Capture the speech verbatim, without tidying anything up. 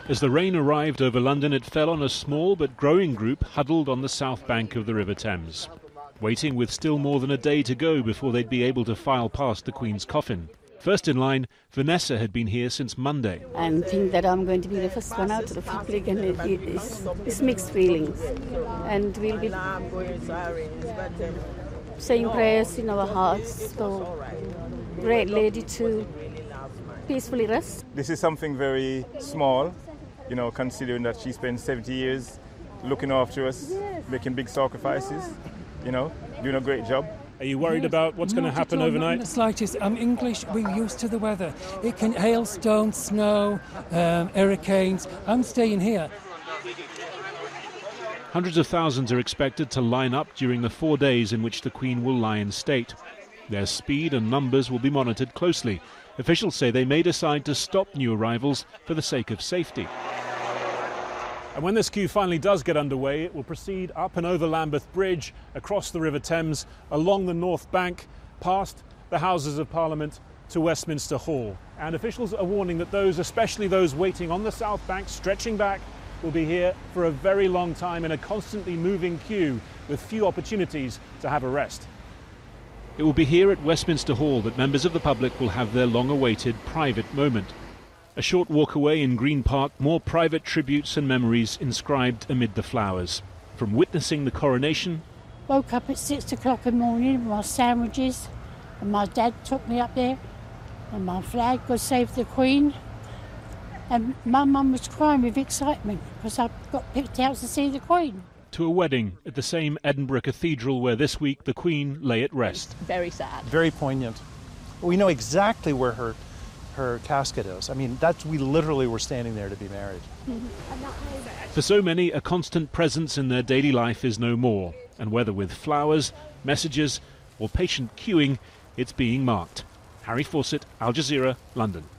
As the rain arrived over London, it fell on a small but growing group huddled on the south bank of the River Thames, waiting with still more than a day to go before they'd be able to file past the Queen's coffin. First in line, Vanessa had been here since Monday. I think that I'm going to be the first one out of the public, and it, it is, it's mixed feelings. And we'll be saying prayers in our hearts for great lady to peacefully rest. This is something very small, you know, considering that she spent seventy years looking after us, making big sacrifices, you know, doing a great job. Are you worried Yes, about what's going to happen not overnight? Not in the slightest. I'm English, we're used to the weather. It can hailstones, snow, um, hurricanes. I'm staying here. Hundreds of thousands are expected to line up during the four days in which the Queen will lie in state. Their speed and numbers will be monitored closely. Officials say they may decide to stop new arrivals for the sake of safety. And when this queue finally does get underway, it will proceed up and over Lambeth Bridge, across the River Thames, along the North Bank, past the Houses of Parliament to Westminster Hall. And officials are warning that those, especially those waiting on the South Bank, stretching back, will be here for a very long time in a constantly moving queue with few opportunities to have a rest. It will be here at Westminster Hall that members of the public will have their long-awaited private moment. A short walk away in Green Park, more private tributes and memories inscribed amid the flowers. From witnessing the coronation... Woke up at six o'clock in the morning with my sandwiches, and my dad took me up there, and my flag, God Save the Queen. And my mum was crying with excitement because I got picked out to see the Queen. To a wedding at the same Edinburgh Cathedral where this week the Queen lay at rest. Very sad. Very poignant. We know exactly where her her casket is. I mean, that's, we literally were standing there to be married. For so many, a constant presence in their daily life is no more, and whether with flowers, messages or patient queuing, it's being marked. Harry Fawcett, Al Jazeera, London.